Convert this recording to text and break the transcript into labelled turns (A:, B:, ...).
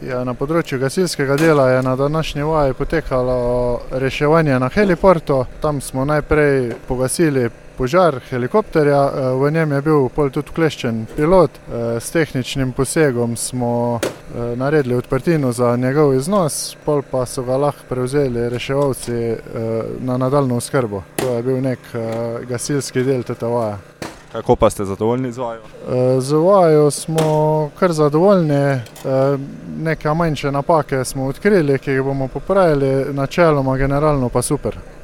A: Ja, na področju gasilskega dela je na današnji vaji potekalo reševanje na heliportu. Tam smo najprej pogasili požar helikopterja, v njem je bil pol tudi vkleščen pilot. S tehničnim posegom smo naredili odprtino za njegov iznos, pol pa so ga lahko prevzeli reševalci na nadaljnjo oskrbo. To je bil nek gasilski del tete vaje.
B: Kako pa ste zadovoljni z vajo?
A: Z vajo smo kar zadovoljni, neke manjše napake smo odkrili, ki jih bomo popravili, načeloma generalno pa super.